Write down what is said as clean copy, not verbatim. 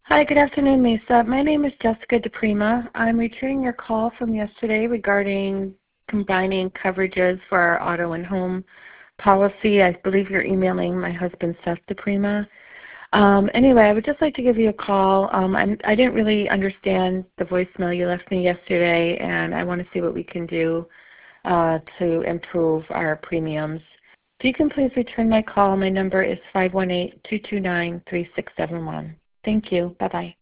Hi, good afternoon, Mesa. My name is Jessica DePrima. I'm returning your call from yesterday regarding combining coverages for our auto and home policy. I believe you're emailing my husband, Seth DePrima. Anyway, I would just like to give you a call. I didn't really understand the voicemail you left me yesterday, and I want to see what we can do to improve our premiums. If you can please return my call, my number is 518-229-3671. Thank you. Bye-bye.